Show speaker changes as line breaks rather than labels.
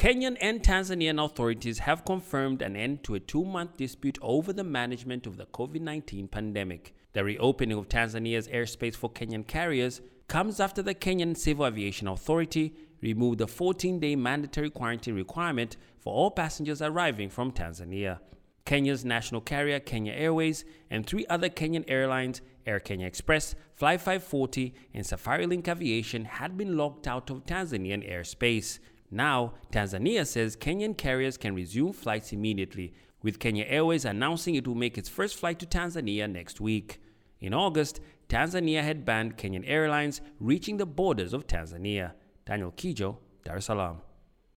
Kenyan and Tanzanian authorities have confirmed an end to a 2-month dispute over the management of the COVID-19 pandemic. The reopening of Tanzania's airspace for Kenyan carriers comes after the Kenyan Civil Aviation Authority removed the 14-day mandatory quarantine requirement for all passengers arriving from Tanzania. Kenya's national carrier, Kenya Airways, and 3 other Kenyan airlines, Air Kenya Express, Fly 540, and Safarilink Aviation, had been locked out of Tanzanian airspace. Now, Tanzania says Kenyan carriers can resume flights immediately, with Kenya Airways announcing it will make its first flight to Tanzania next week. In August, Tanzania had banned Kenyan airlines reaching the borders of Tanzania. Daniel Kijo, Dar es Salaam.